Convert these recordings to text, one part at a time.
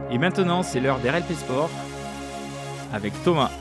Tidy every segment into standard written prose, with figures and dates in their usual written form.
Et maintenant, c'est l'heure d'RLP Sport avec Thomas.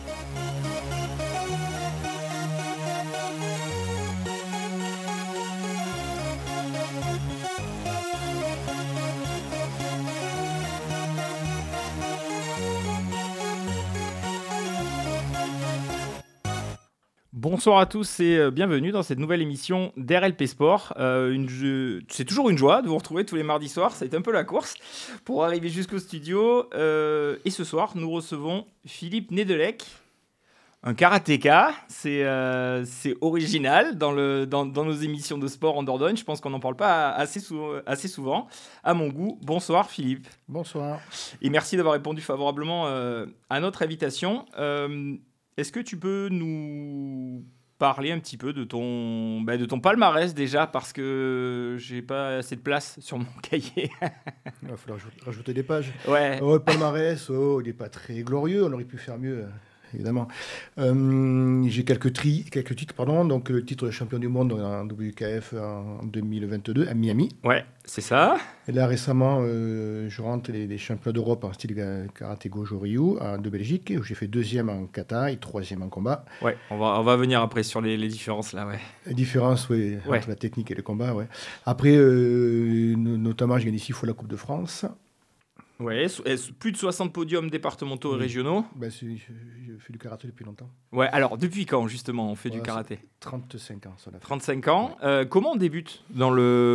Bonsoir à tous et bienvenue dans cette nouvelle émission d'RLP Sport. C'est toujours une joie de vous retrouver tous les mardis soirs, c'est un peu la course pour arriver jusqu'au studio. Et ce soir, nous recevons Philippe Nedelec, un karatéka. C'est original dans nos émissions de sport en Dordogne. Je pense qu'on n'en parle pas assez souvent, à mon goût. Bonsoir Philippe. Bonsoir. Et merci d'avoir répondu favorablement à notre invitation. Est-ce que tu peux nous parler un petit peu de ton palmarès déjà, parce que j'ai pas assez de place sur mon cahier. Il va falloir rajouter des pages. Ouais. Le palmarès, il n'est pas très glorieux, on aurait pu faire mieux, évidemment. J'ai quelques titres, donc le titre de champion du monde en WKF en 2022 à Miami. Ouais, c'est ça. Et là récemment, je rentre les champions d'Europe en style karaté Gojo Ryu de Belgique, où j'ai fait 2e en kata et 3e en combat. Ouais, on va venir après sur les différences là, ouais. Les différences, oui, entre la technique et le combat, ouais. Après, notamment, j'ai gagné 6 fois la Coupe de France. Ouais, plus de 60 podiums départementaux et régionaux. Je fais du karaté depuis longtemps. Ouais, alors depuis quand justement on fait du karaté ? 35 ans, ça l'a fait. 35 ans. Ouais. Comment on débute dans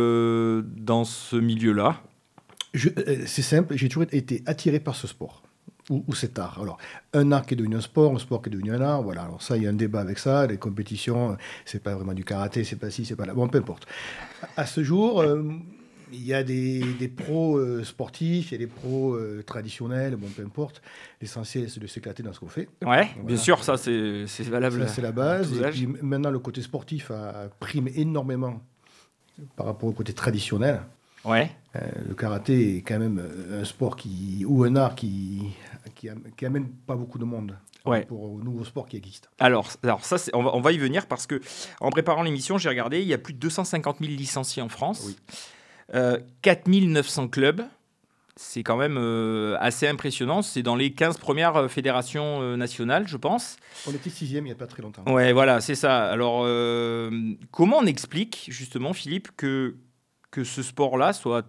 ce milieu-là ? C'est simple, j'ai toujours été attiré par ce sport. Ou cet art. Alors, un art qui est devenu un sport qui est devenu un art, voilà. Alors ça, il y a un débat avec ça, les compétitions, c'est pas vraiment du karaté, c'est pas ci, c'est pas là. Bon, peu importe. À ce jour, il y a des pros sportifs, il y a des pros traditionnels, bon, peu importe. L'essentiel, c'est de s'éclater dans ce qu'on fait. Ouais, voilà. Bien sûr, ça, c'est valable. Ça, c'est la base. Et puis maintenant, le côté sportif a primé énormément par rapport au côté traditionnel. Ouais. Le karaté est quand même un sport ou un art qui amène pas beaucoup de monde pour aux nouveaux sports qui existent. Alors ça, on va y venir, parce que en préparant l'émission, j'ai regardé, il y a plus de 250 000 licenciés en France, oui. 4 900 clubs. C'est quand même assez impressionnant. C'est dans les 15 premières fédérations nationales, je pense. On était 6e il n'y a pas très longtemps. Ouais, voilà, c'est ça. Alors, comment on explique, justement, Philippe, que ce sport-là soit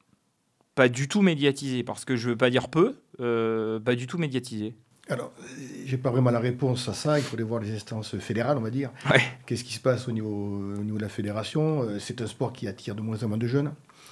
pas du tout médiatisé ? Parce que je veux pas dire peu, pas du tout médiatisé. Alors, j'ai pas vraiment la réponse à ça. Il faudrait voir les instances fédérales, on va dire. Ouais. Qu'est-ce qui se passe au niveau de la fédération ? C'est un sport qui attire de moins en moins de jeunes.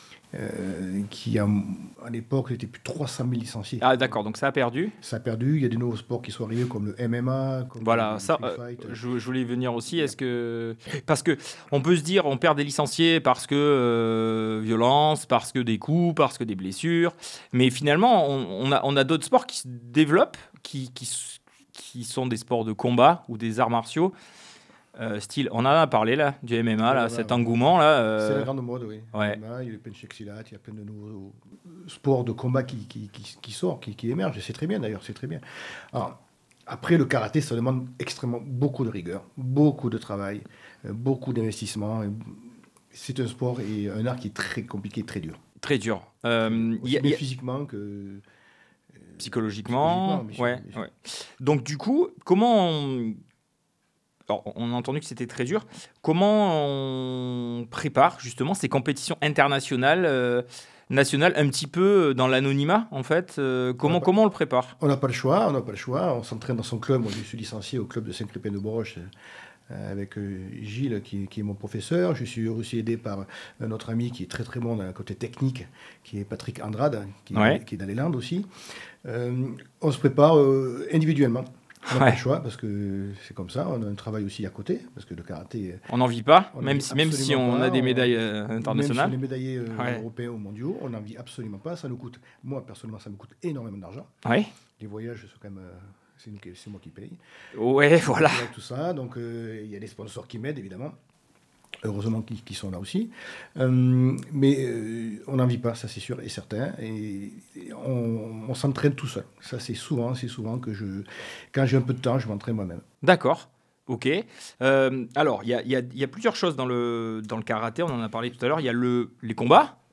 Qui à l'époque était plus de 300 000 licenciés. Ah d'accord, donc ça a perdu. Ça a perdu. Il y a des nouveaux sports qui sont arrivés comme le MMA. Comme voilà, ça, je voulais venir aussi. Est-ce que parce que on peut se dire on perd des licenciés parce que violence, parce que des coups, parce que des blessures, mais finalement on a d'autres sports qui se développent, qui sont des sports de combat ou des arts martiaux. Style, on en a parlé là, du MMA, là, cet engouement là. C'est la grande mode, oui. Ouais. MMA, il y a le penchaksilat, il y a plein de nouveaux sports de combat qui sortent, qui émergent. C'est très bien d'ailleurs, c'est très bien. Alors, après, le karaté, ça demande extrêmement beaucoup de rigueur, beaucoup de travail, beaucoup d'investissement. C'est un sport et un art qui est très compliqué, très dur. Très dur. Aussi bien physiquement que psychologiquement. Bien sûr. Ouais. Donc du coup, Alors, on a entendu que c'était très dur. Comment on prépare justement ces compétitions internationales, nationales, un petit peu dans l'anonymat en fait comment on le prépare ? On n'a pas le choix. On s'entraîne dans son club. Moi, je suis licencié au club de Saint-Clépin-de-Boroche avec Gilles, qui est mon professeur. Je suis aussi aidé par un autre ami qui est très très bon dans le côté technique, qui est Patrick Andrade, qui est dans les Landes aussi. On se prépare individuellement. On n'a pas le choix, parce que c'est comme ça. On a un travail aussi à côté, parce que le karaté... On n'en vit pas, même si on a des médailles internationales. Même si on est médaillés européens ou mondiaux, on n'en vit absolument pas. Ça nous coûte, moi personnellement, ça me coûte énormément d'argent. Ouais. Les voyages sont quand même... c'est moi qui paye. Ouais, voilà. Tout ça, donc il y a des sponsors qui m'aident, évidemment. Heureusement qu'ils sont là aussi. Mais on n'en vit pas, ça c'est sûr et certain. Et on s'entraîne tout seul. Ça c'est souvent que quand j'ai un peu de temps, je m'entraîne moi-même. D'accord. Ok. Alors, il y a plusieurs choses dans le karaté. On en a parlé tout à l'heure. Il y a les combats.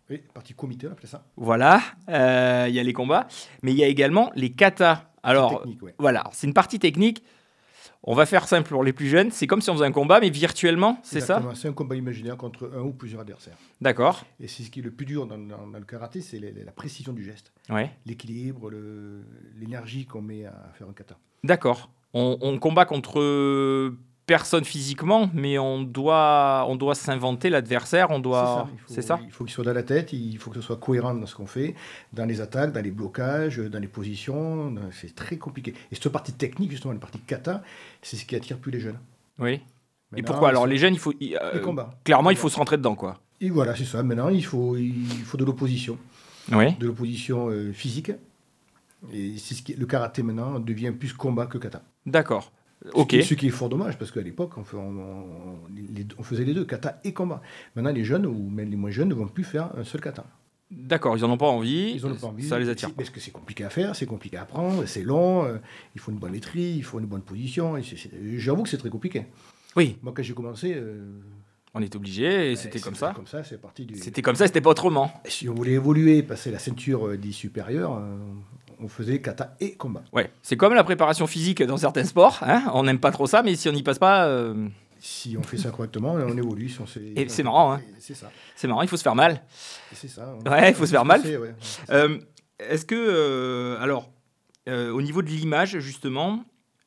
Oui, partie comité, on appelait ça. Voilà, il y a les combats, mais il y a également les katas. Alors, Technique, ouais. voilà, c'est une partie technique. On va faire simple pour les plus jeunes. C'est comme si on faisait un combat, mais virtuellement, c'est ça? Exactement, c'est un combat imaginaire contre un ou plusieurs adversaires. D'accord. Et c'est ce qui est le plus dur dans le karaté, c'est la précision du geste. Ouais. L'équilibre, l'énergie qu'on met à faire un kata. D'accord. On combat contre personne physiquement, mais on doit s'inventer l'adversaire. C'est ça? Il faut qu'il soit dans la tête, il faut que ce soit cohérent dans ce qu'on fait, dans les attaques, dans les blocages, dans les positions. C'est très compliqué. Et cette partie technique, justement, la partie kata, c'est ce qui attire plus les jeunes. Oui. Et Maintenant, pourquoi? Alors, les jeunes, les combats. Clairement, il faut se rentrer dedans, quoi. Et voilà, c'est ça. Maintenant, il faut de l'opposition. Oui. De l'opposition physique. Et le karaté, maintenant, devient plus combat que kata. D'accord. Ok. Ce qui est fort dommage, parce qu'à l'époque, on faisait les deux, kata et combat. Maintenant, les jeunes, ou même les moins jeunes, ne vont plus faire un seul kata. D'accord, ils n'en ont pas envie. Ils n'en ont pas envie. Ça les attire. Parce que c'est compliqué à faire, c'est compliqué à apprendre, c'est long, il faut une bonne maîtrise, il faut une bonne position. J'avoue que c'est très compliqué. Oui. Moi, quand j'ai commencé... on est obligé, et c'était comme ça. Comme ça, c'est parti du... C'était comme ça, c'était pas autrement. Si on voulait évoluer, passer la ceinture dit supérieure, on faisait kata et combat. Ouais, c'est comme la préparation physique dans certains sports. Hein, on n'aime pas trop ça, mais si on n'y passe pas... Si on fait ça correctement, on évolue. Et c'est marrant, hein. C'est ça. C'est marrant, il faut se faire mal. C'est ça. Ouais, il faut se faire mal. Ouais. Est-ce que, au niveau de l'image, justement,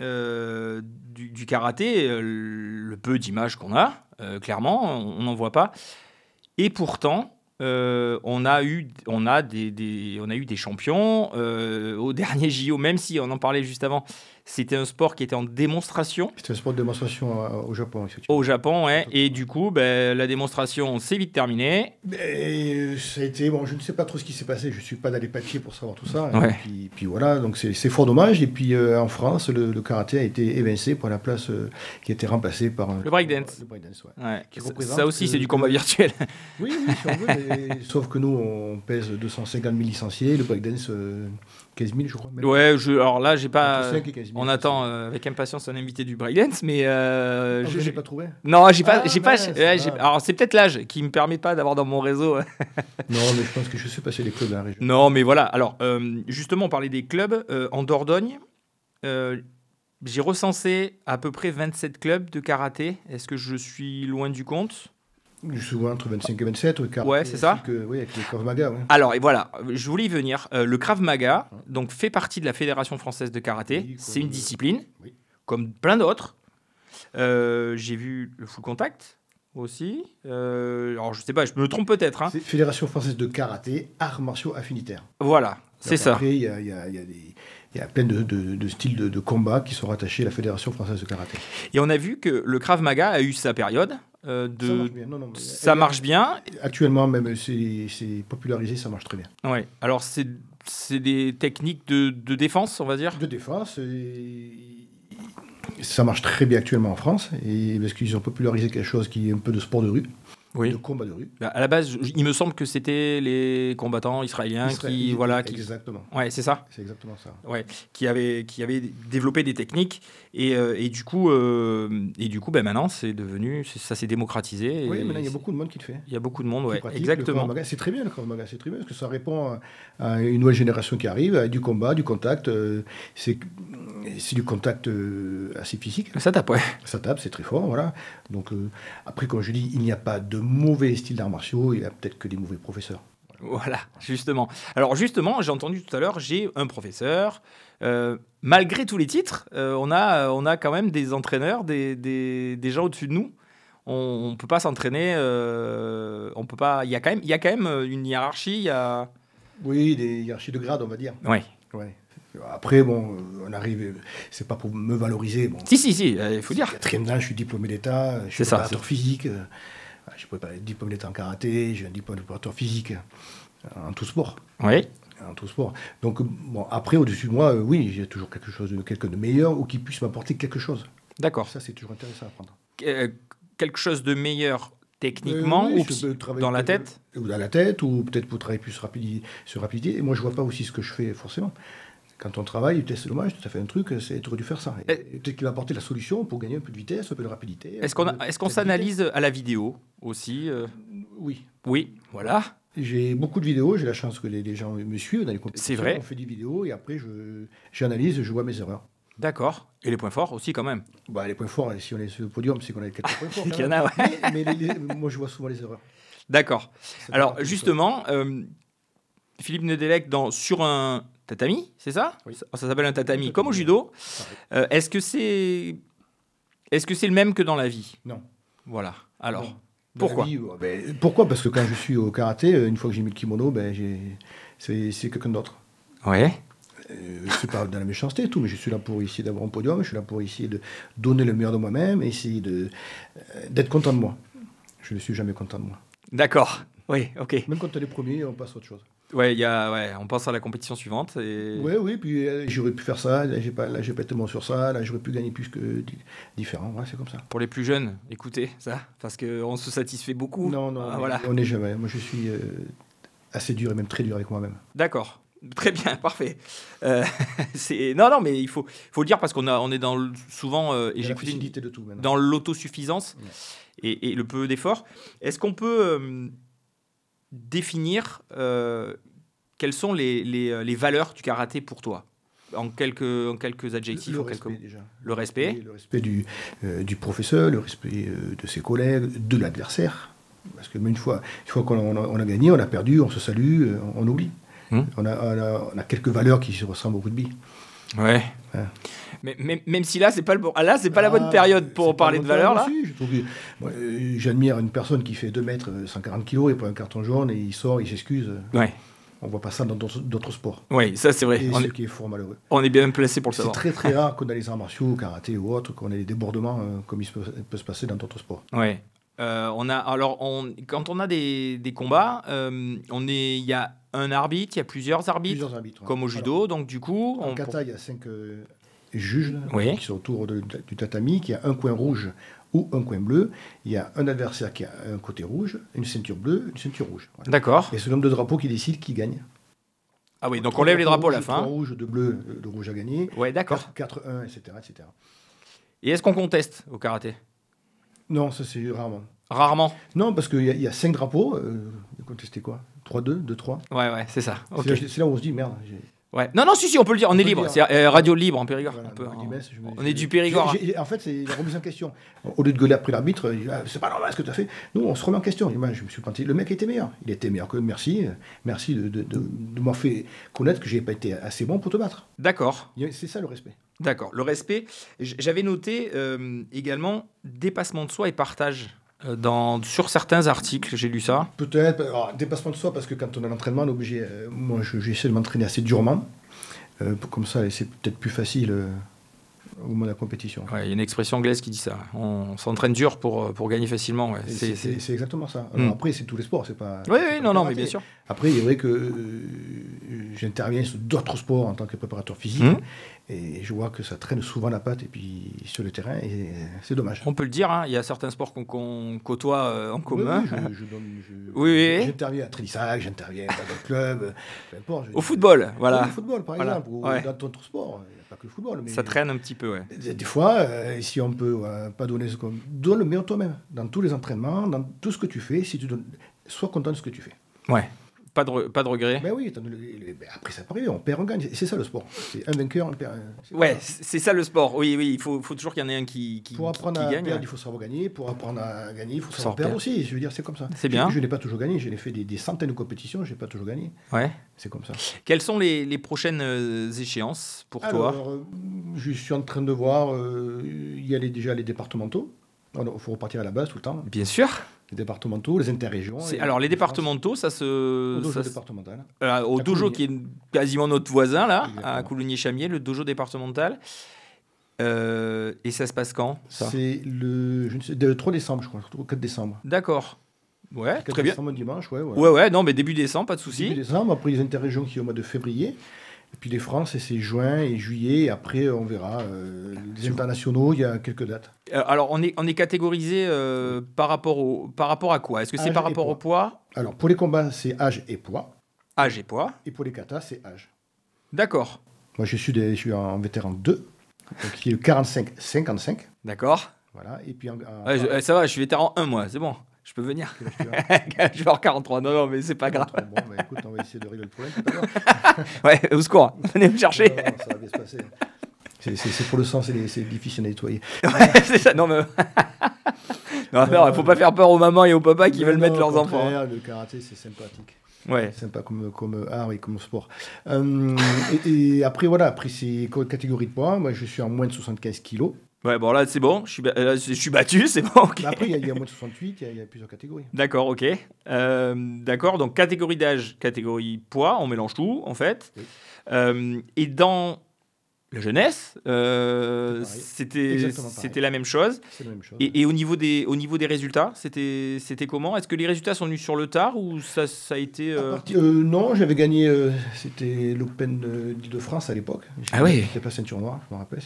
du karaté, le peu d'images qu'on a, clairement, on n'en voit pas. Et pourtant, on a eu des champions. Au dernier JO, même si on en parlait juste avant, c'était un sport qui était en démonstration. C'était un sport de démonstration au Japon, effectivement. Au Japon, ouais. Et du coup, la démonstration s'est vite terminée. Ça a été, je ne sais pas trop ce qui s'est passé. Je ne suis pas dans les papiers pour savoir tout ça. Ouais. Et puis voilà, donc c'est fort dommage. Et puis en France, le karaté a été évincé pour la place qui a été remplacée par le breakdance. Le breakdance, ouais. Ouais. Qui représente Ça aussi, c'est du combat virtuel. Oui, si on veut. Sauf que nous, on pèse 250 000 licenciés. Le breakdance, 15 000, je crois. Même. Ouais, alors là, j'ai pas. Entre 5 et 15 000, on attend avec impatience un invité du breakdance, mais je n'ai pas trouvé. Non, j'ai pas. Alors c'est peut-être l'âge qui me permet pas d'avoir dans mon réseau. Non, mais je pense que je sais passer les clubs dans la région. Non, mais voilà. Alors justement, on parlait des clubs en Dordogne. J'ai recensé à peu près 27 clubs de karaté. Est-ce que je suis loin du compte? Souvent entre 25 et 27. Ouais, c'est ça. Oui, avec le Krav Maga. Ouais. Alors, et voilà, je voulais y venir. Le Krav Maga donc, fait partie de la Fédération française de karaté. Oui, c'est une discipline, comme plein d'autres. J'ai vu le full contact aussi. Alors, je sais pas, je me trompe peut-être. Hein. C'est Fédération française de karaté, arts martiaux affinitaires. Voilà, c'est ça. Après, il y a plein de styles de combat qui sont rattachés à la Fédération française de karaté. Et on a vu que le Krav Maga a eu sa période. Ça marche bien. Ça marche bien. Actuellement, même, c'est popularisé, ça marche très bien. Ouais. Alors, c'est des techniques de défense, on va dire. De défense. Ça marche très bien actuellement en France, parce qu'ils ont popularisé quelque chose qui est un peu de sport de rue. Oui. De combat de rue. À la base, il me semble que c'était les combattants israéliens qui... Exactement. Ouais, c'est ça. C'est exactement ça. Ouais, qui avaient développé des techniques et du coup, maintenant, c'est devenu... Ça s'est démocratisé. Oui, maintenant, il y a beaucoup de monde qui le fait. Il y a beaucoup de monde, ouais, exactement. C'est très bien, le Krav Maga, c'est très bien, parce que ça répond à une nouvelle génération qui arrive, avec du combat, du contact. C'est du contact assez physique. Ça tape, ouais. Ça tape, c'est très fort, voilà. Donc, après, comme je dis, il n'y a pas de mauvais style d'arts martiaux, il y a peut-être que des mauvais professeurs. Voilà, justement. Alors justement, j'ai entendu tout à l'heure, j'ai un professeur. Malgré tous les titres, on a quand même des entraîneurs, des gens au-dessus de nous. On peut pas s'entraîner. On peut pas. Il y a quand même une hiérarchie. Oui, des hiérarchies de grade, on va dire. Oui. Ouais. Après, on arrive, c'est pas pour me valoriser. Bon, si, il faut dire. 4e dan, je suis diplômé d'État, je suis préparateur physique. Je suis diplômé d'État en karaté, j'ai un diplôme de préparateur physique en tout sport. Oui. En tout sport. Donc, après, au-dessus de moi, oui, j'ai toujours quelqu'un de meilleur ou qui puisse m'apporter quelque chose. D'accord. Ça, c'est toujours intéressant à apprendre. Quelque chose de meilleur techniquement ou dans la tête? Ou dans la tête, ou peut-être pour travailler plus sur rapidité. Et moi, je vois pas aussi ce que je fais forcément. Quand on travaille, c'est dommage, tu as fait un truc, tu aurais dû faire ça. Et peut-être qu'il va apporter la solution pour gagner un peu de vitesse, un peu de rapidité. Est-ce qu'on s'analyse à la vidéo aussi Oui. Oui, voilà. J'ai beaucoup de vidéos, j'ai la chance que les gens me suivent dans les compétitions. C'est vrai. On fait des vidéos et après j'analyse, je vois mes erreurs. D'accord. Et les points forts aussi, quand même. Bah, les points forts, si on est sur le podium, c'est qu'on a quelques points forts. Il y en a, ouais. Mais moi, je vois souvent les erreurs. D'accord. C'est Alors, pas justement, Philippe Nedelec, sur un tatami, c'est ça? Oui. Ça s'appelle un tatami, Un comme au tatami, judo. pareil. Est-ce que c'est le même que dans la vie? Non. Voilà. Alors, Non. Dans pourquoi? la vie, pourquoi? Parce que quand je suis au karaté, une fois que j'ai mis le kimono, c'est quelqu'un d'autre. Ouais. C'est pas dans la méchanceté et tout, mais je suis là pour essayer d'avoir un podium, je suis là pour essayer de donner le meilleur de moi-même, essayer d'être content de moi. Je ne suis jamais content de moi. D'accord. Oui, ok. Même quand on est premier, on passe à autre chose. Ouais, on pense à la compétition suivante. Et... Oui, puis j'aurais pu faire ça, là j'ai pas été bon sur ça, là j'aurais pu gagner plus que différent, ouais, c'est comme ça. Pour les plus jeunes, écoutez ça, parce qu'on se satisfait beaucoup. Non, voilà. on n'est jamais. Moi je suis assez dur et même très dur avec moi-même. D'accord. Très bien, parfait. Non, mais il faut le dire parce on est souvent, et j'ai facilité de tout maintenant. Dans l'autosuffisance et le peu d'effort. Est-ce qu'on peut définir quelles sont les valeurs du karaté pour toi en quelques adjectifs, le en quelques respect, mots. déjà. Le respect. Oui, le respect du professeur, le respect de ses collègues, de l'adversaire. Parce que une fois qu'on a gagné, on a perdu, on se salue, on oublie. On a quelques valeurs qui se ressemblent au rugby. Ouais. Mais même si là, c'est pas la bonne période pour parler de valeurs. Là. Aussi, j'admire une personne qui fait 2 mètres, 140 kilos, et prend un carton jaune, et il sort, il s'excuse. Ouais. On voit pas ça dans d'autres sports. Oui, ça c'est vrai. Et ce qui est fort malheureux. On est bien placé pour le savoir. C'est très très rare qu'on a les arts martiaux, au karaté ou autre, qu'on ait des débordements comme il peut se passer dans d'autres sports. Ouais. Quand on a des combats, il y a un arbitre, il y a plusieurs arbitres, comme au judo. Alors, donc du coup, en kata, il y a 5 juges qui sont autour du tatami, qui a un coin rouge ou un coin bleu. Il y a un adversaire qui a un côté rouge, une ceinture bleue, une ceinture rouge. Voilà. D'accord. Et c'est le nombre de drapeaux qui décide qui gagne. Ah oui, donc on lève les drapeaux à la fin. 3 rouges, 2 bleus, le rouge a gagné. Ouais, d'accord. 4-1, etc., etc. Et est-ce qu'on conteste au karaté? Non, ça c'est rarement. Rarement? Non, parce qu'il y a 5 drapeaux. Contester quoi? 3-2, 2-3. Ouais, c'est ça. Okay. C'est là où on se dit merde. Ouais. Non, si, on peut le dire. On est libre. C'est radio libre en Périgord. Voilà, on est du Périgord. En fait, c'est la remise en question. Au lieu de gueuler après l'arbitre, c'est pas normal ce que tu as fait. Nous, on se remet en question. Je me suis planté. Le mec était meilleur. Il était meilleur que merci de m'avoir fait connaître que j'ai pas été assez bon pour te battre. D'accord. C'est ça le respect. D'accord. Le respect. J'avais noté également dépassement de soi et partage. Sur certains articles, j'ai lu ça. Peut-être. Alors, dépassement de soi, parce que quand on a l'entraînement, on est obligé. Moi, j'essaie de m'entraîner assez durement. Comme ça, c'est peut-être plus facile au moment de la compétition. Ouais, il y a une expression anglaise qui dit ça. On s'entraîne dur pour gagner facilement. Ouais. C'est exactement ça. Alors, après, c'est tous les sports. C'est pas. Oui, non, mais bien sûr. Après, il est vrai que j'interviens sur d'autres sports en tant que préparateur physique. Et je vois que ça traîne souvent la patte et puis sur le terrain, et c'est dommage. On peut le dire, hein, il y a certains sports qu'on côtoie en commun. Oui, j'interviens à Trélissac, j'interviens dans d'autres clubs, peu importe. Au football, voilà. Au football, par exemple, ou dans d'autres sports. Il n'y a pas que le football. Mais ça traîne un petit peu, ouais. Des fois, si on peut pas donner ce qu'on... Donne le meilleur toi-même. Dans tous les entraînements, dans tout ce que tu fais, si tu donnes... sois content de ce que tu fais. Ouais. Pas de regret. Ben oui, après ça peut on perd, on gagne. C'est ça le sport. C'est un vainqueur, un perd. Ouais, c'est ça le sport. Oui, il faut toujours qu'il y en ait un qui pour apprendre à gagne. Perdre, il faut savoir gagner. Pour apprendre à gagner, il faut savoir perdre aussi. Je veux dire, c'est comme ça. C'est bien. Je n'ai pas toujours gagné. J'ai fait des centaines de compétitions. Je n'ai pas toujours gagné. Ouais. C'est comme ça. Quelles sont les prochaines échéances pour toi? Je suis en train de voir. Il y a déjà les départementaux. Il faut repartir à la base tout le temps. Bien sûr. Les départementaux, les interrégions. Alors, les départementaux, ça se... Au dojo départemental. Au dojo qui est quasiment notre voisin, là, à Coulugny-Chamiers, le dojo départemental. Et ça se passe quand, ça? C'est le 3 décembre, je crois, le 4 décembre. D'accord. Ouais, 4 très bien. décembre, dimanche, ouais. Ouais, non, mais début décembre, pas de souci. Début décembre, après les interrégions qui sont au mois de février. Et puis les France, c'est juin et juillet. Et après, on verra. Les internationaux, il y a quelques dates. Alors, on est catégorisé par rapport à quoi? Est-ce que c'est par rapport au poids? Alors, pour les combats, c'est âge et poids. Âge et poids. Et pour les katas, c'est âge. D'accord. Moi, je suis en vétéran 2, donc qui est le 45-55. D'accord. Voilà. Et puis ça va, je suis vétéran 1, moi, c'est bon. Je peux venir. Quel âge tu as? Je vais avoir 43. Non, mais c'est pas grave. Bon, bah, écoute, on va essayer de régler le problème tout à l'heure. Ouais, au secours. Venez me chercher. Non, ça va bien se passer. C'est pour le sang, c'est difficile à nettoyer. Ouais, c'est ça. Non, mais. Non, faut pas faire peur aux mamans et aux papas qui veulent mettre leurs enfants. Le karaté, c'est sympathique. Ouais. Sympa comme art et comme sport. Et après, voilà, après c'est catégorie de poids. Moi, je suis en moins de 75 kilos. Ouais, bon, là, c'est bon. Je suis battu, c'est bon. Okay. Mais après, il y a moins de 68, il y a plusieurs catégories. D'accord, ok. D'accord, donc catégorie d'âge, catégorie poids, on mélange tout, en fait. Oui. Et dans la jeunesse, c'était la même chose. C'est la même chose. Et au niveau des résultats, c'était comment? Est-ce que les résultats sont venus sur le tard ou ça a été... Non, j'avais gagné, c'était l'Open d'Île-de-France à l'époque. Ah oui. J'étais pas ceinture noire, je me rappelle,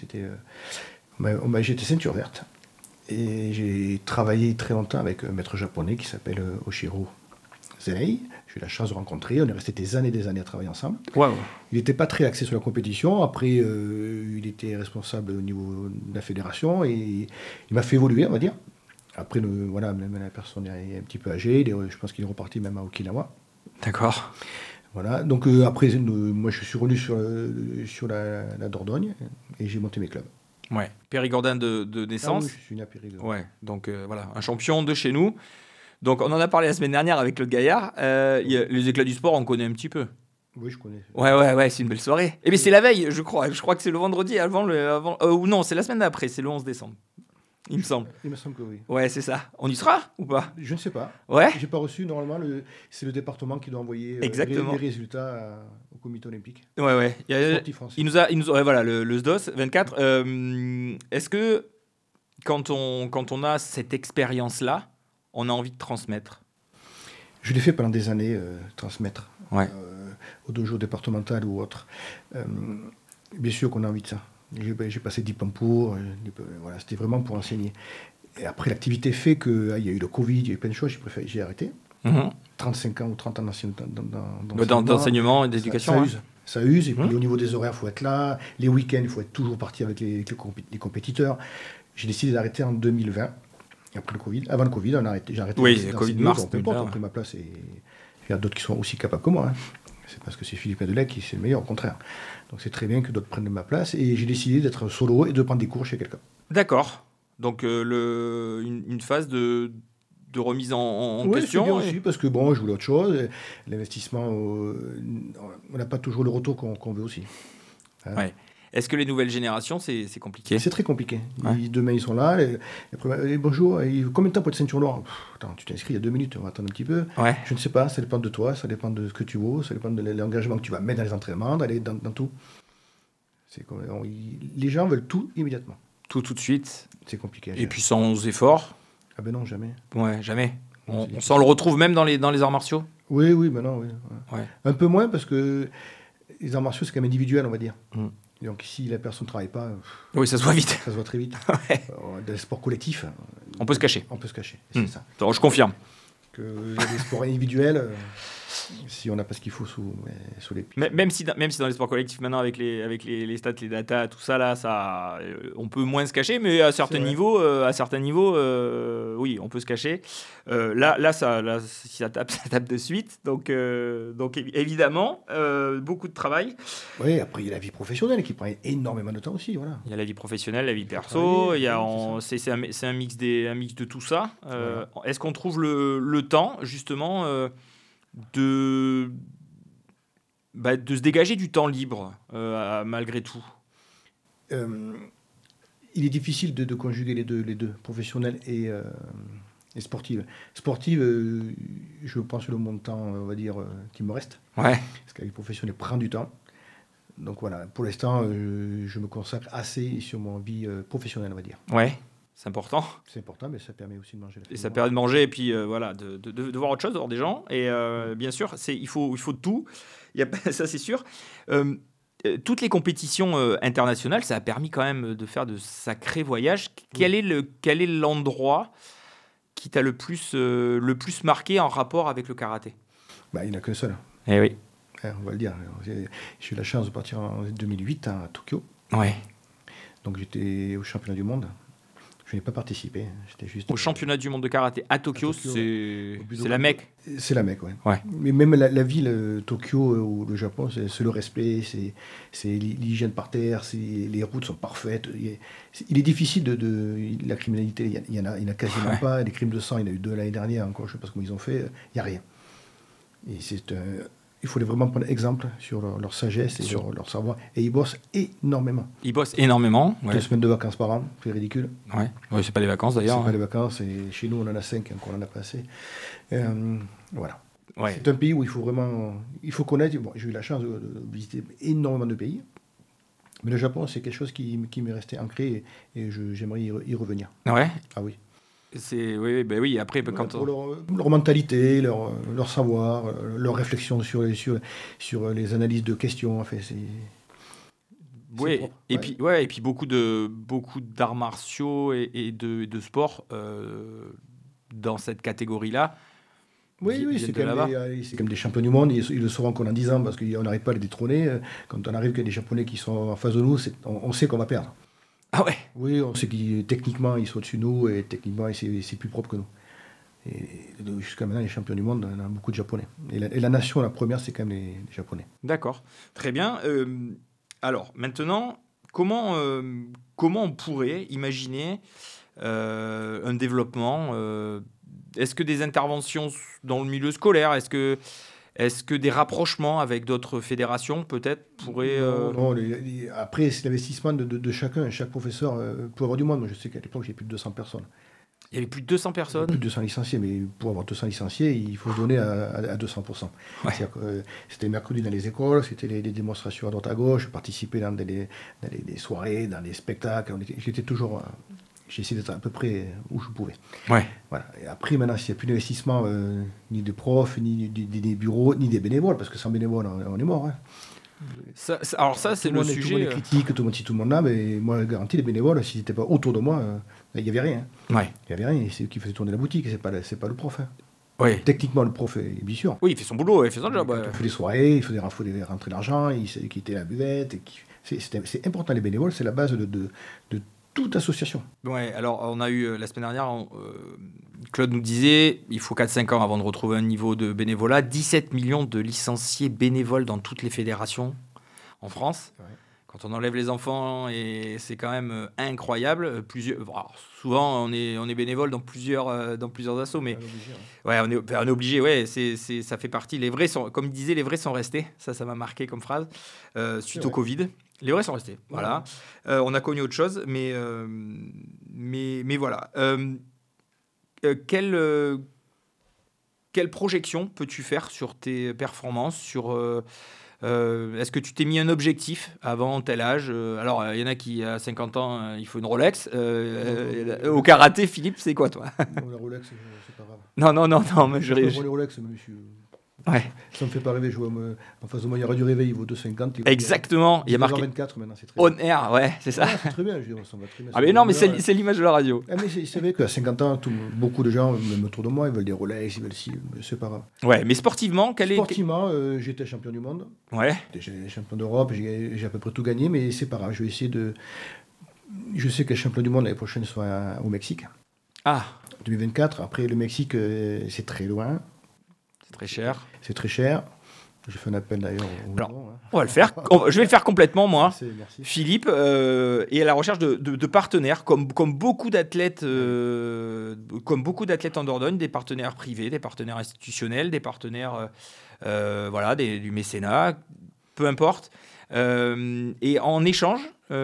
j'étais ceinture verte. Et j'ai travaillé très longtemps avec un maître japonais qui s'appelle Oshiro Zei. J'ai eu la chance de rencontrer. On est resté des années à travailler ensemble. Wow. Il n'était pas très axé sur la compétition. Après, il était responsable au niveau de la fédération et il m'a fait évoluer, on va dire. Après, voilà, même la personne est un petit peu âgée. Je pense qu'il est reparti même à Okinawa. D'accord. Voilà. Donc après, moi, je suis revenu sur la Dordogne et j'ai monté mes clubs. Ouais. Périgordin de naissance. Ah oui, je suis né à Périgord. Ouais. Donc voilà, un champion de chez nous. Donc on en a parlé la semaine dernière avec Claude Gaillard. Les éclats du sport, on connaît un petit peu. Oui, je connais. Ouais, c'est une belle soirée. Et bien c'est la veille, je crois. Je crois que c'est le vendredi avant ou non, c'est la semaine d'après, c'est le 11 décembre. Il me semble. Il me semble que oui. Ouais, c'est ça. On y sera ou pas? Je ne sais pas. Ouais. J'ai pas reçu. Normalement, c'est le département qui doit envoyer les résultats au comité olympique. Ouais. Il nous a ouais, voilà, le SDOS 24. Est-ce que quand on a cette expérience-là, on a envie de transmettre? Je l'ai fait pendant des années, transmettre. Ouais. Au dojo départemental ou autre. Bien sûr qu'on a envie de ça. J'ai passé diplôme pour, voilà, c'était vraiment pour enseigner. Et après, l'activité fait qu'il y a eu le Covid, il y a eu plein de choses, j'ai arrêté. 35 ans ou 30 ans d'enseignement et d'éducation. Ça use, et puis au niveau des horaires, il faut être là. Les week-ends, il faut être toujours parti avec les compétiteurs. J'ai décidé d'arrêter en 2020, après le Covid. Avant le Covid, j'ai arrêté. Oui, le Covid mars. Peu importe, j'ai pris ma place et il y a d'autres qui sont aussi capables que moi. C'est parce que c'est Philippe Adelec qui c'est le meilleur, au contraire. Donc c'est très bien que d'autres prennent ma place et j'ai décidé d'être solo et de prendre des cours chez quelqu'un. D'accord. Donc une phase de remise en question. Oui, c'est bien aussi parce que bon, je voulais autre chose. L'investissement, on n'a pas toujours le retour qu'on veut aussi. Ouais. Est-ce que les nouvelles générations, c'est compliqué? C'est très compliqué. Demain, ils sont là. Bonjour, combien de temps pour être ceinture noire? Attends, tu t'es inscrit il y a 2 minutes, on va attendre un petit peu. Ouais. Je ne sais pas, ça dépend de toi, ça dépend de ce que tu vaux, ça dépend de l'engagement que tu vas mettre dans les entraînements, d'aller dans tout. Les gens veulent tout immédiatement. Tout de suite. C'est compliqué. Et puis sans effort? Ah ben non, jamais. Ouais, jamais. On s'en le retrouve même dans les arts martiaux? Oui, maintenant, oui. Ouais. Un peu moins parce que les arts martiaux, c'est quand même individuel, on va dire. Donc si la personne ne travaille pas... Oui, ça se voit vite. Ça se voit très vite. Dans les sports collectifs... On peut se cacher. C'est ça. Alors, je confirme. Il y a des sports individuels, si on n'a pas ce qu'il faut sous les pieds. Même si dans les sports collectifs, maintenant, avec les stats, les datas, tout ça, là, on peut moins se cacher, mais à certains niveaux, oui, on peut se cacher. Là, si ça tape de suite. Donc évidemment, beaucoup de travail. Oui, après, il y a la vie professionnelle qui prend énormément de temps aussi. Voilà. Il y a la vie professionnelle, la vie perso. C'est un mix de tout ça. Voilà. Est-ce qu'on trouve le temps, justement, de se dégager du temps libre, malgré tout? Il est difficile de conjuguer les deux, professionnels et sportive. Sportive, je pense le montant, on va dire, qui me reste. Ouais. Parce que la vie professionnelle prend du temps. Donc voilà, pour l'instant, je me consacre assez sur mon vie professionnelle, on va dire. Ouais. C'est important. C'est important, mais ça permet aussi de manger. Et ça permet de manger et puis voilà, de voir autre chose, de voir des gens. Et bien sûr, il faut tout. Ça, c'est sûr. Toutes les compétitions internationales, ça a permis quand même de faire de sacrés voyages. Quel est l'endroit qui t'a le plus marqué en rapport avec le karaté? Il n'y en a qu'un seul. Eh oui. On va le dire. J'ai eu la chance de partir en 2008 à Tokyo. Ouais. Donc j'étais au championnat du monde. Je n'ai pas participé. J'étais juste Au championnat du monde de karaté à Tokyo, c'est la Mecque. C'est la Mecque, ouais. Ouais. Mais même la ville, Tokyo ou le Japon, c'est le respect, c'est l'hygiène par terre, les routes sont parfaites. Il est difficile la criminalité, il y en a quasiment pas. Les crimes de sang, il y en a eu 2 l'année dernière encore, je ne sais pas comment ils ont fait, il n'y a rien. Et il faut vraiment prendre exemple sur leur sagesse et leur savoir. Et ils bossent énormément. Ils bossent énormément. 2 semaines de vacances par an, c'est ridicule. Ouais, c'est pas les vacances d'ailleurs. C'est pas les vacances, et chez nous on en a 5, on en a pas assez. Voilà. Ouais. C'est un pays où il faut connaître. Bon, j'ai eu la chance de visiter énormément de pays. Mais le Japon, c'est quelque chose qui m'est resté ancré et j'aimerais y revenir. Ouais. Ah oui. Oui. Après, quand pour leur mentalité, leur savoir, leur réflexion sur les analyses de questions. Enfin, oui. Et puis beaucoup d'arts martiaux et de sport dans cette catégorie-là. Oui, c'est comme des champions du monde. Ils le sauront qu'on a 10 ans parce qu'on n'arrive pas à les détrôner. Quand on arrive qu'il y a des Japonais qui sont en face de nous, on sait qu'on va perdre. Ah ouais. Oui, on sait que techniquement, ils sont au-dessus de nous et techniquement, c'est plus propre que nous. Et jusqu'à maintenant, les champions du monde, on a beaucoup de Japonais. Et la nation, la première, c'est quand même les Japonais. D'accord. Très bien. Alors, maintenant, comment on pourrait imaginer un développement est-ce que des interventions dans le milieu scolaire, est-ce que des rapprochements avec d'autres fédérations, peut-être, pourraient... Non, après, c'est l'investissement de chacun. Chaque professeur peut avoir du monde. Moi, je sais qu'à l'époque, j'ai plus de 200 personnes. Il y avait plus de 200 personnes. Plus de 200 licenciés, mais pour avoir 200 licenciés, il faut se donner à 200%. Ouais. C'est-à-dire que c'était mercredi dans les écoles, c'était des démonstrations à droite à gauche, je participais dans des soirées, dans des spectacles. J'étais toujours... J'ai essayé d'être à peu près où je pouvais. Ouais. Voilà. Et après, maintenant, s'il n'y a plus d'investissement, ni de profs, ni des bureaux, ni des bénévoles, parce que sans bénévoles, on est mort. Hein. Alors ça, c'est le sujet... Tout le monde est critique, tout le monde là, mais moi, je garantis, les bénévoles, s'ils n'étaient pas autour de moi, il n'y avait rien. Ouais. Il n'y avait rien, c'est eux qui faisaient tourner la boutique, c'est pas le prof. Hein. Ouais. Techniquement, le prof est bien sûr. Oui, il fait son boulot, il fait son job. Il fait des soirées, il faisait rentrer l'argent, il quittait la buvette. C'est important, les bénévoles, c'est la base de toute association. Ouais, alors on a eu la semaine dernière, Claude nous disait, il faut 4-5 ans avant de retrouver un niveau de bénévolat, 17 millions de licenciés bénévoles dans toutes les fédérations en France. Ouais. Quand on enlève les enfants, et c'est quand même incroyable. Alors, souvent, on est bénévole dans plusieurs assos, mais on est obligé. Ouais, ça fait partie. Les vrais sont, comme il disait, les vrais sont restés. Ça m'a marqué comme phrase. Suite au Covid, les vrais sont restés. Voilà. On a connu autre chose, mais voilà. Quelle projection peux-tu faire sur tes performances, est-ce que tu t'es mis un objectif avant tel âge? Alors, il y en a qui, à 50 ans, il faut une Rolex. Au karaté, Philippe, c'est quoi, toi? Non, la Rolex, c'est pas grave. Non, mais je... Les Rolex, monsieur... Ouais. Ça me fait pas rêver. Je vois en face de moi, il y aura du réveil, il vaut 2,50. Exactement. Il y a marqué 24 maintenant, c'est très on air, ouais, c'est ça. Ouais, c'est très bien, ça va très bien. Ah mais non, mais c'est l'image de la radio. Ah mais c'est vrai qu'à 50 ans, beaucoup de gens, même autour de moi, ils veulent des Rolex, ils veulent ci, c'est pas grave. Ouais, mais sportivement, Sportivement, j'étais champion du monde. Ouais. J'étais champion d'Europe, j'ai à peu près tout gagné, mais c'est pas grave. Je vais essayer Je sais que le champion du monde l'année prochaine soit au Mexique. Ah. 2024. Après, le Mexique, c'est très loin. Très cher. C'est très cher. J'ai fait un appel d'ailleurs. On va le faire. Je vais le faire complètement, moi. Merci. Philippe est à la recherche de partenaires, comme beaucoup d'athlètes en Dordogne, des partenaires privés, des partenaires institutionnels, des partenaires du mécénat, peu importe. Et en échange,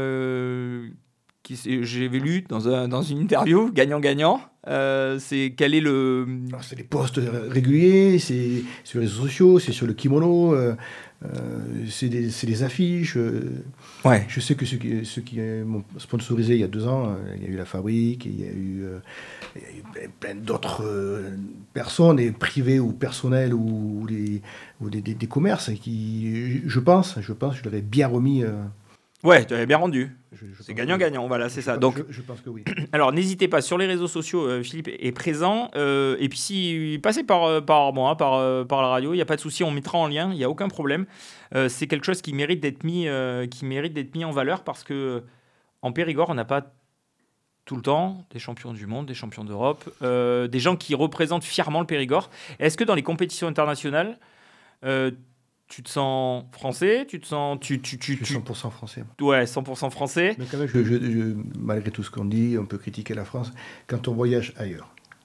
j'avais lu dans une interview, gagnant-gagnant, c'est quel est le... Alors, c'est des posts réguliers, c'est sur les réseaux sociaux, c'est sur le kimono, c'est des affiches. Ouais. Je sais que ceux qui m'ont sponsorisé il y a 2 ans, il y a eu la fabrique, il y a eu plein d'autres personnes, et privées ou personnelles, ou des commerces qui, je pense, je leur ai bien remis... Ouais, tu avais bien rendu. C'est gagnant-gagnant, voilà, c'est ça. Donc, je pense que oui. Alors, n'hésitez pas, sur les réseaux sociaux, Philippe est présent. Et puis, si passez par moi, par la radio, il n'y a pas de souci, on mettra en lien, il n'y a aucun problème. C'est quelque chose qui mérite d'être mis en valeur, parce que en Périgord, on n'a pas tout le temps, des champions du monde, des champions d'Europe, des gens qui représentent fièrement le Périgord. Est-ce que dans les compétitions internationales, tu te sens français? Tu te sens... Je suis 100% français. Ouais, 100% français. Mais quand même, malgré tout ce qu'on dit, on peut critiquer la France. Quand on voyage ailleurs,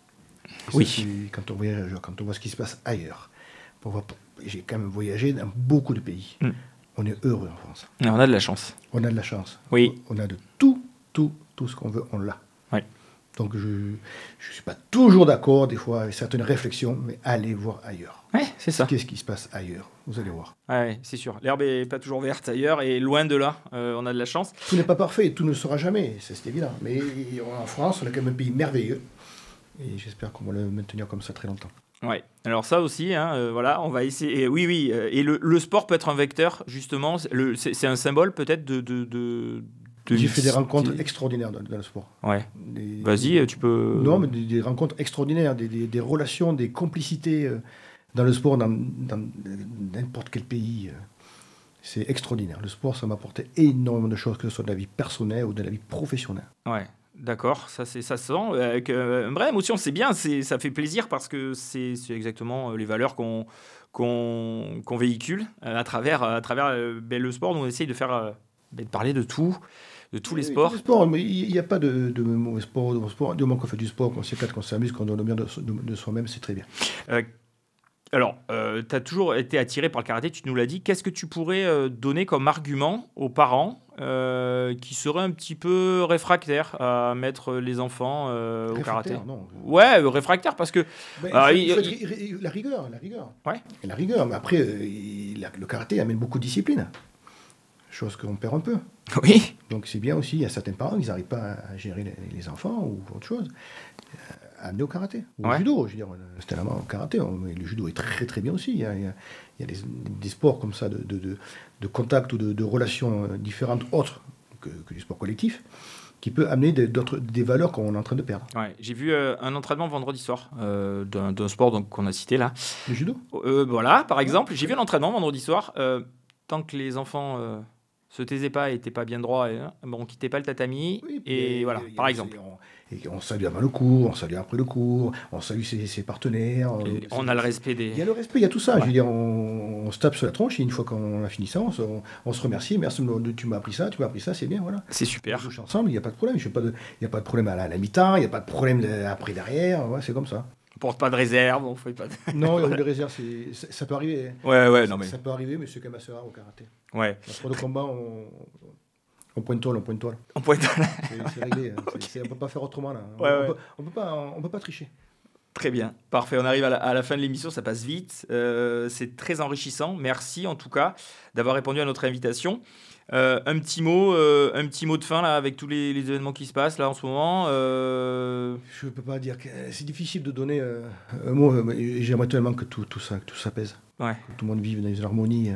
quand on voyage ailleurs, quand on voit ce qui se passe ailleurs, j'ai quand même voyagé dans beaucoup de pays. On est heureux en France. Et on a de la chance. On a de la chance. Oui. On a de tout ce qu'on veut, on l'a. Oui. Donc je ne suis pas toujours d'accord, des fois, avec certaines réflexions, mais allez voir ailleurs. Ouais, c'est ça. Qu'est-ce qui se passe ailleurs? Vous allez voir. Ouais, c'est sûr. L'herbe n'est pas toujours verte ailleurs, et loin de là, on a de la chance. Tout n'est pas parfait, tout ne sera jamais, c'est évident. Mais en France, on a quand même un pays merveilleux. Et j'espère qu'on va le maintenir comme ça très longtemps. Ouais. Alors ça aussi, voilà, on va essayer. Et oui. Et le sport peut être un vecteur, justement. C'est un symbole peut-être de J'ai fait des rencontres extraordinaires dans le sport. Ouais. Vas-y, tu peux... Non, mais des rencontres extraordinaires, des relations, des complicités dans le sport, dans n'importe quel pays. C'est extraordinaire. Le sport, ça m'a apporté énormément de choses, que ce soit de la vie personnelle ou de la vie professionnelle. Ouais, d'accord. Ça se sent avec une vraie émotion. C'est bien, ça fait plaisir parce que c'est exactement les valeurs qu'on véhicule à travers le sport. Nous, on essaye de faire... de parler de tout, de tous les sports. Tous les sports, mais il n'y a pas de mauvais sport, de bon sport. Du moment qu'on fait du sport, qu'on s'éclate, qu'on s'amuse, qu'on donne le bien de soi-même, c'est très bien. Alors, tu as toujours été attiré par le karaté, tu nous l'as dit. Qu'est-ce que tu pourrais donner comme argument aux parents qui seraient un petit peu réfractaires à mettre les enfants au karaté? Non. Ouais, réfractaires parce que... la rigueur. Ouais. Et la rigueur, mais après, le karaté amène beaucoup de discipline. Chose qu'on perd un peu. Oui. Donc c'est bien aussi, il y a certains parents qui n'arrivent pas à gérer les enfants ou autre chose, à amener au karaté, ou au judo, je veux dire, c'était au karaté, le judo est très très bien aussi, il y a des sports comme ça de contact ou de relations différentes autres que du sport collectif, qui peut amener des valeurs qu'on est en train de perdre. Ouais, j'ai vu un entraînement vendredi soir d'un sport qu'on a cité là. Le judo Voilà, par exemple, j'ai vu un entraînement vendredi soir, tant que les enfants... se taisait pas et était pas bien droit, on quittait pas le tatami, voilà, par exemple. On salue avant le cours, on salue après le cours, on salue ses partenaires. On a le respect des... Il y a le respect, il y a tout ça. Ouais. Je veux dire, on se tape sur la tronche et une fois qu'on a fini ça, on se remercie. Merci, tu m'as appris ça, c'est bien, voilà. C'est super. On touche ensemble, il n'y a pas de problème. Il n'y a pas de problème à la mi-temps, il n'y a pas de problème après, derrière, ouais, c'est comme ça. On porte pas de réserve, on fait pas de... Non, les réserves, ça peut arriver. Ouais, non mais... Ça peut arriver, mais c'est quand même assez rare au karaté. Ouais. Pour le combat, on pointe toile. C'est réglé. On ne peut pas faire autrement là. On peut pas tricher. Très bien, parfait. On arrive à la fin de l'émission, ça passe vite. C'est très enrichissant. Merci en tout cas d'avoir répondu à notre invitation. Un petit mot de fin là, avec tous les événements qui se passent là en ce moment. Je ne peux pas dire que c'est difficile de donner un mot. J'aimerais tellement que tout ça pèse. Ouais. Que tout le monde vive dans une harmonie.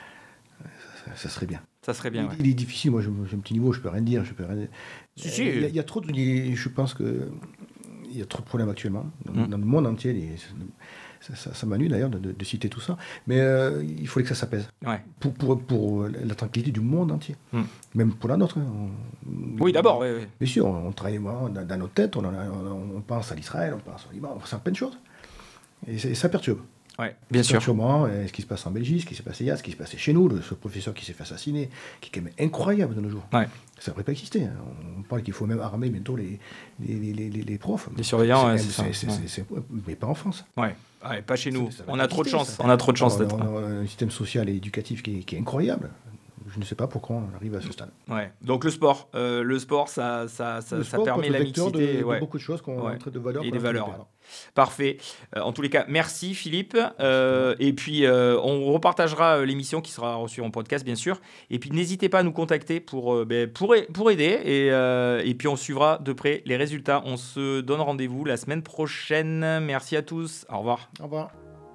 Ça serait bien. Ça serait bien. Il est difficile. Moi, j'ai un petit niveau, je peux rien dire. Il y a trop de. Je pense que il y a trop de problèmes actuellement dans le monde entier. Ça m'ennuie d'ailleurs de citer tout ça. Mais il fallait que ça s'apaise. Ouais. Pour la tranquillité du monde entier. Même pour la nôtre. Oui, d'abord. Oui. Bien sûr, on travaille dans nos têtes. On pense à l'Israël, on pense au Liban, on pense à plein de choses. Et ça perturbe. Ouais, bien sûr. Sûrement, ce qui se passe en Belgique, ce qui s'est passé hier, ce qui s'est passé chez nous, ce professeur qui s'est fait assassiner, qui est quand même incroyable de nos jours. Ouais. Ça ne devrait pas exister. On parle qu'il faut même armer bientôt les profs. Les surveillants, mais pas en France. Ouais, pas chez nous. On a trop de chance. On a trop de chance d'être. On a un système social et éducatif qui est incroyable. Je ne sais pas pourquoi on arrive à ce stade. Ouais. Donc le sport, ça permet l'amitié. De beaucoup de choses qu'on est en train de valeurs. Et des valeurs. Parfait. En tous les cas, merci Philippe. Et puis on repartagera l'émission qui sera reçue en podcast bien sûr. Et puis n'hésitez pas à nous contacter pour aider. Et puis on suivra de près les résultats. On se donne rendez-vous la semaine prochaine. Merci à tous. Au revoir. Au revoir.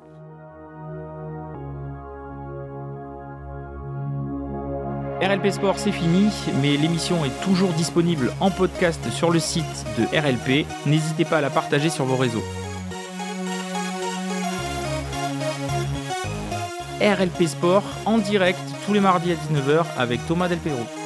RLP Sport, c'est fini, mais l'émission est toujours disponible en podcast sur le site de RLP. N'hésitez pas à la partager sur vos réseaux. RLP Sport en direct tous les mardis à 19h avec Thomas Del Pedro.